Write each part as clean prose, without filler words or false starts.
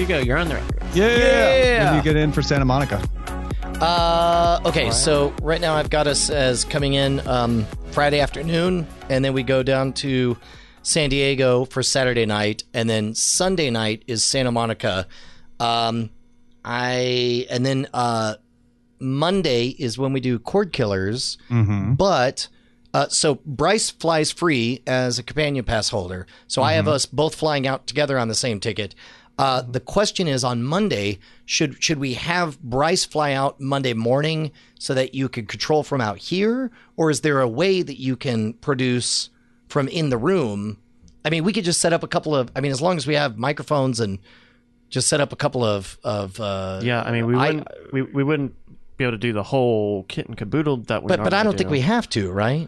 you go. You're on the record. Yeah. When you get in for Santa Monica. Okay, so right now I've got us as coming in Friday afternoon, and then we go down to San Diego for Saturday night, and then Sunday night is Santa Monica. Monday is when we do Cord Killers, but so Bryce flies free as a companion pass holder. So I have us both flying out together on the same ticket. The question is on Monday, should we have Bryce fly out Monday morning so that you can control from out here? Or is there a way that you can produce from in the room? I mean, we could just set up a couple of, as long as we have microphones and just set up a couple of yeah, I mean, we wouldn't be able to do the whole kit and caboodle that we but I don't think we have to, right?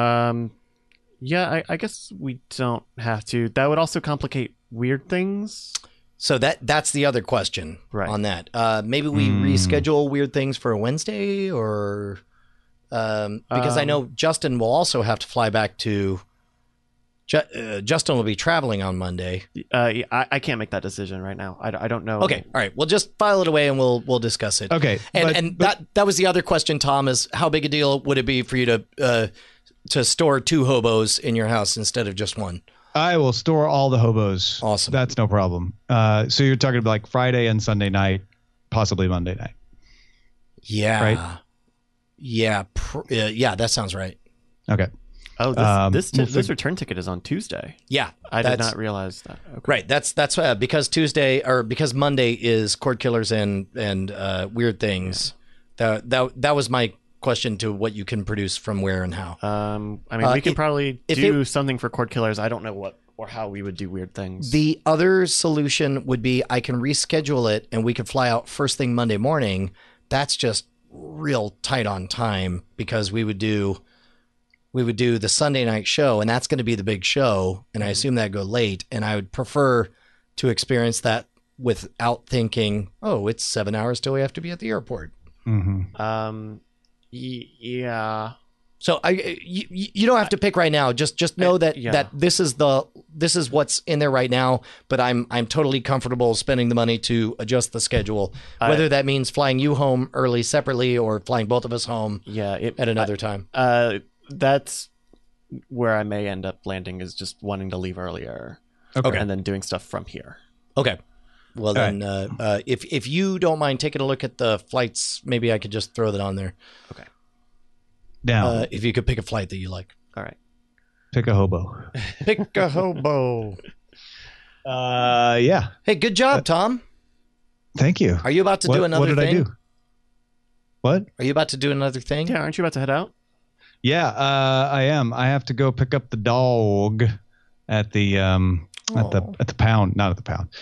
Yeah, I guess we don't have to. That would also complicate weird things. So that's the other question on that. Maybe we reschedule weird things for a Wednesday, or because I know Justin will also have to fly back to. Justin will be traveling on Monday. I can't make that decision right now. I don't know. Okay, all right. We'll just file it away and we'll discuss it. Okay, and that was the other question, Tom. Is how big a deal would it be for you to store 2 hobos in your house instead of just one? I will store all the hobos. Awesome. That's no problem. So you're talking about like Friday and Sunday night, possibly Monday night. Yeah. Right? Yeah. Yeah, that sounds right. Okay. Oh, this return ticket is on Tuesday. Yeah. I did not realize that. Okay. Right. That's because Monday is Cord Killers and Weird Things. Yeah. That was my question to what you can produce from where and how. We could probably do something for Cord Killers. I don't know what or how we would do Weird Things. The other solution would be I can reschedule it and we could fly out first thing Monday morning. That's just real tight on time because we would do the Sunday night show, and that's going to be the big show, and I assume that'd go late, and I would prefer to experience that without thinking, oh, it's 7 hours till we have to be at the airport. Yeah. So you don't have to pick right now. Just know that this is what's in there right now. But I'm totally comfortable spending the money to adjust the schedule, whether that means flying you home early separately or flying both of us home. At another time. That's where I may end up landing, is just wanting to leave earlier, and then doing stuff from here. Okay. Well, then, if you don't mind taking a look at the flights, maybe I could just throw that on there. Okay. Now, if you could pick a flight that you like. All right. Pick a hobo. Pick a hobo. Yeah. Hey, good job, Tom. Thank you. Are you about to do another thing? What did I do? What? Are you about to do another thing? Yeah, aren't you about to head out? Yeah, I am. I have to go pick up the dog at the at the pound, not at the pound.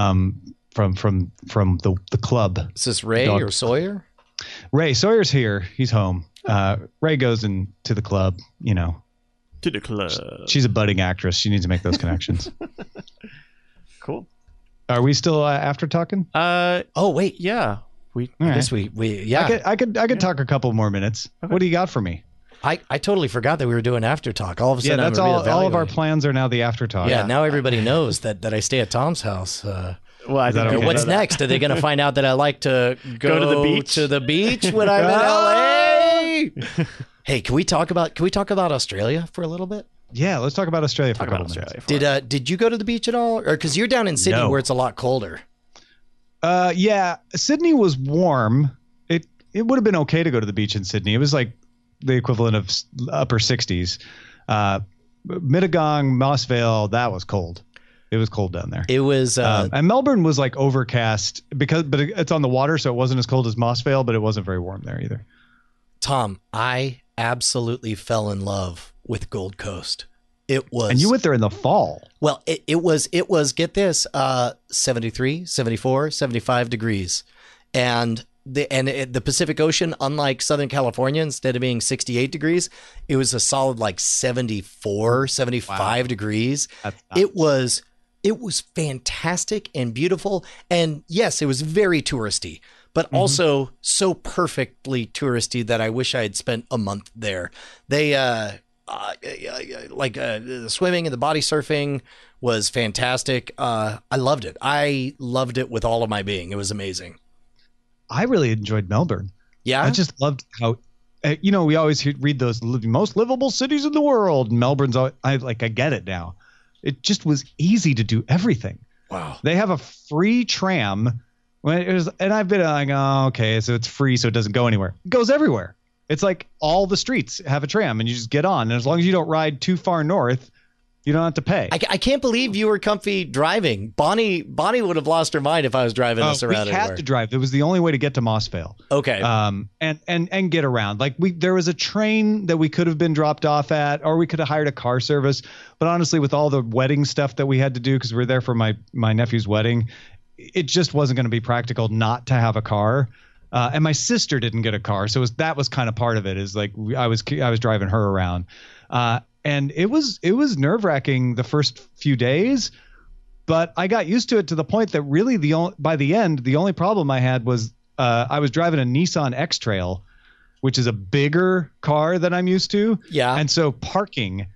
From the club. Is this Ray or Sawyer? Ray Sawyer's here. He's home. Ray goes into the club. To the club. She's a budding actress. She needs to make those connections. Cool. Are we still after talking? Oh wait, yeah. I guess we yeah. I could talk a couple more minutes. Okay. What do you got for me? I totally forgot that we were doing after talk. All of a sudden, that's all of our plans are now the after talk. Yeah, now everybody knows that I stay at Tom's house. Well, I think what's next? Are they going to find out that I like to go to the beach when I'm in LA? Hey, can we talk about Australia for a little bit? Yeah, let's talk about Australia for a couple minutes. Did you go to the beach at all? Or because you're down in Sydney where it's a lot colder. Yeah, Sydney was warm. It would have been okay to go to the beach in Sydney. It was like the equivalent of upper 60s. Mittagong, Mossvale, that was cold. It was cold down there. It was, and Melbourne was like overcast but it's on the water, so it wasn't as cold as Mossvale, but it wasn't very warm there either. Tom, I absolutely fell in love with Gold Coast. It was, and you went there in the fall. Well, it was get this, 73, 74, 75 degrees, and the Pacific Ocean, unlike Southern California, instead of being 68 degrees, it was a solid like 74, 75 degrees. It was fantastic and beautiful. And yes, it was very touristy, but also so perfectly touristy that I wish I had spent a month there. the swimming and the body surfing was fantastic. I loved it. I loved it with all of my being. It was amazing. I really enjoyed Melbourne. Yeah. I just loved how, we always read those most livable cities in the world. Melbourne's, I get it now. It just was easy to do everything. Wow. They have a free tram. And I've been like, oh, okay, so it's free, so it doesn't go anywhere. It goes everywhere. It's like all the streets have a tram, and you just get on. And as long as you don't ride too far north, you don't have to pay. I can't believe you were comfy driving. Bonnie would have lost her mind if I was driving us around. We had to drive. It was the only way to get to Moss Vale. Okay. And get around. Like there was a train that we could have been dropped off at, or we could have hired a car service. But honestly, with all the wedding stuff that we had to do, because we were there for my nephew's wedding, it just wasn't going to be practical not to have a car. And my sister didn't get a car, so that was kind of part of it. Is like I was driving her around, and it was nerve-wracking the first few days, but I got used to it to the point that really by the end the only problem I had was I was driving a Nissan X-Trail, which is a bigger car than I'm used to. Yeah, and so parking.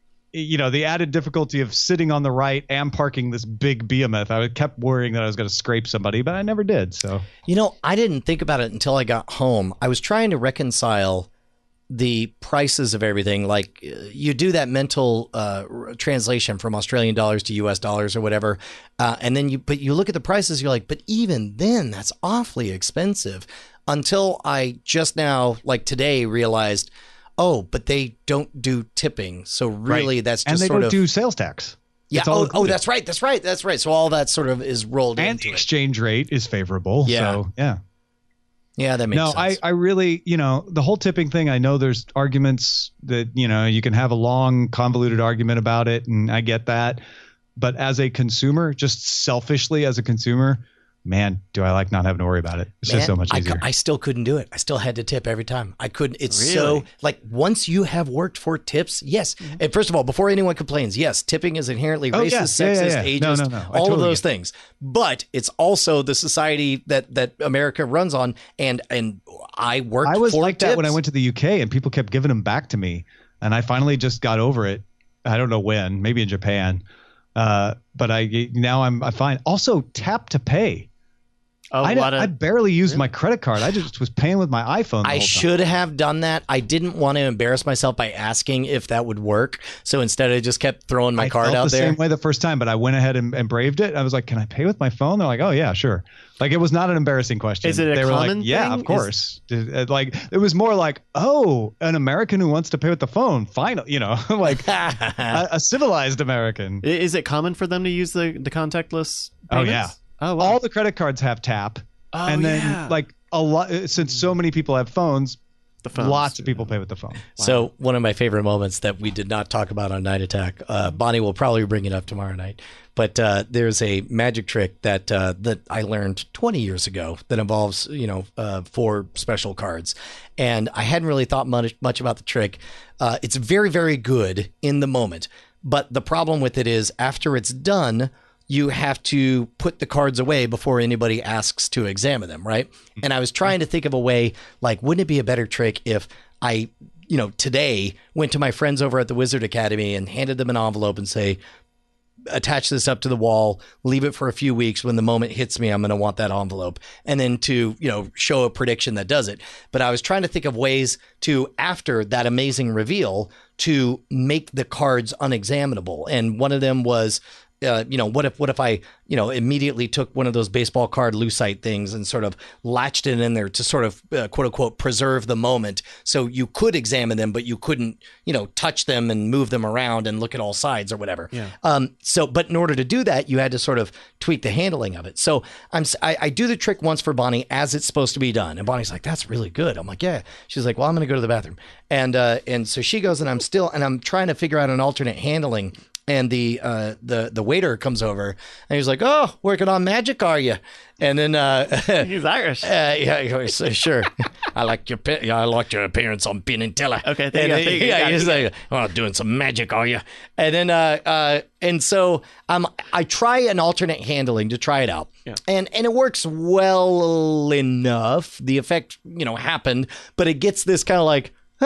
The added difficulty of sitting on the right and parking this big behemoth. I kept worrying that I was going to scrape somebody, but I never did. So, I didn't think about it until I got home. I was trying to reconcile the prices of everything. Like you do that mental translation from Australian dollars to US dollars or whatever. And then you look at the prices, you're like, but even then that's awfully expensive, until I just now, like today, realized, oh, but they don't do tipping. So really that's just and they sort don't of do sales tax. Yeah. Oh, that's right. So all that sort of is rolled and into the exchange rate is favorable. Yeah. So, yeah. Yeah, that makes sense. No, I really, the whole tipping thing, I know there's arguments that, you can have a long, convoluted argument about it, and I get that. But as a consumer, just selfishly as a consumer, man, do I like not having to worry about it. It's just so much easier. I still couldn't do it. I still had to tip every time. I couldn't. It's really? So, like, once you have worked for tips, yes. And first of all, before anyone complains, yes, tipping is inherently racist, sexist, ageist, all of those things. But it's also the society that America runs on, and I worked for tips. I was like that when I went to the UK, and people kept giving them back to me, and I finally just got over it. I don't know when, maybe in Japan. But I'm fine. Also, tap to pay. I barely used my credit card. I just was paying with my iPhone. I should have done that. I didn't want to embarrass myself by asking if that would work. So instead, I just kept throwing my card out there. The same way the first time, but I went ahead and braved it. I was like, "Can I pay with my phone?" They're like, "Oh yeah, sure." Like it was not an embarrassing question. Is it a common thing? Yeah, of course. Like it was more like, "Oh, an American who wants to pay with the phone." Finally, like a civilized American. Is it common for them to use the contactless payments? Oh yeah. Oh, wow. All the credit cards have tap. Oh, and then like a lot, since so many people have phones, lots of people pay with the phone. Wow. So one of my favorite moments that we did not talk about on Night Attack, Bonnie will probably bring it up tomorrow night, but there's a magic trick that I learned 20 years ago that involves, 4 special cards. And I hadn't really thought much about the trick. It's very, very good in the moment. But the problem with it is after it's done, you have to put the cards away before anybody asks to examine them, right? And I was trying to think of a way, like, wouldn't it be a better trick if I, today went to my friends over at the Wizard Academy and handed them an envelope and say, attach this up to the wall, leave it for a few weeks. When the moment hits me, I'm going to want that envelope. And then to, show a prediction that does it. But I was trying to think of ways to, after that amazing reveal, to make the cards unexaminable. And one of them was, what if I, immediately took one of those baseball card lucite things and sort of latched it in there to sort of quote unquote preserve the moment. So you could examine them, but you couldn't, touch them and move them around and look at all sides or whatever. Yeah. But in order to do that, you had to sort of tweak the handling of it. So I do the trick once for Bonnie as it's supposed to be done. And Bonnie's like, that's really good. I'm like, yeah. She's like, well, I'm going to go to the bathroom. And so she goes, and I'm trying to figure out an alternate handling. And the waiter comes over and he's like, "Oh, working on magic, are you?" And then he's Irish. Yeah, sure. I like your appearance on Penn and Teller. Okay, he's like, "Oh, doing some magic, are you?" And then and so I try an alternate handling to try it out, and it works well enough. The effect happened, but it gets this kind of like, huh.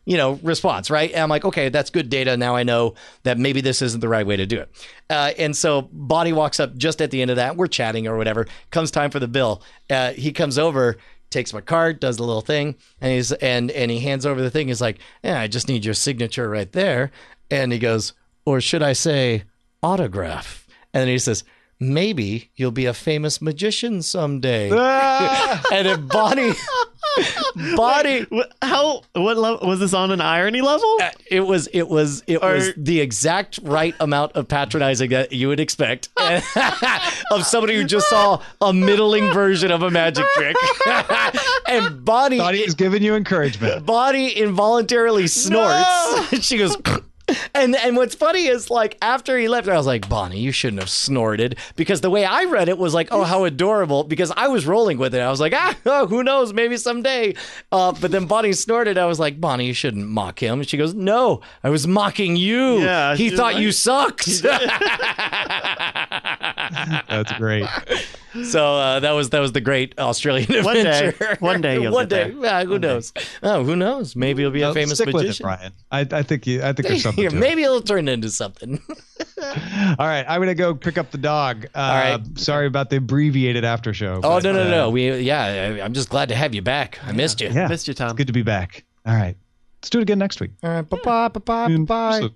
response, right? And I'm like, okay, that's good data. Now I know that maybe this isn't the right way to do it. And so Bonnie walks up just at the end of that. We're chatting or whatever. Comes time for the bill. He comes over, takes my card, does the little thing, and he hands over the thing. He's like, yeah, I just need your signature right there. And he goes, or should I say autograph? And then he says, maybe you'll be a famous magician someday. And then Bonnie, Wait, what level was this, on an irony level? It was the exact right amount of patronizing that you would expect of somebody who just saw a middling version of a magic trick. And Bonnie is giving you encouragement. Bonnie involuntarily snorts. No! She goes. And what's funny is, like, after he left, I was like, Bonnie, you shouldn't have snorted, because the way I read it was like, oh, how adorable, because I was rolling with it. I was like, who knows, maybe someday. But then Bonnie snorted. I was like, Bonnie, you shouldn't mock him. And she goes, no, I was mocking you. Yeah, he thought you sucked. That's great. So that was the great Australian adventure. One day you'll get there. Yeah, who knows? Oh, who knows? Maybe you'll be a famous magician. With it, Brian. I think there's something. Maybe it'll turn into something. All right, I'm gonna go pick up the dog. All right. Sorry about the abbreviated after show. Oh, no. I'm just glad to have you back. I missed you. Yeah, missed you, Tom. It's good to be back. All right, let's do it again next week. All right, bye.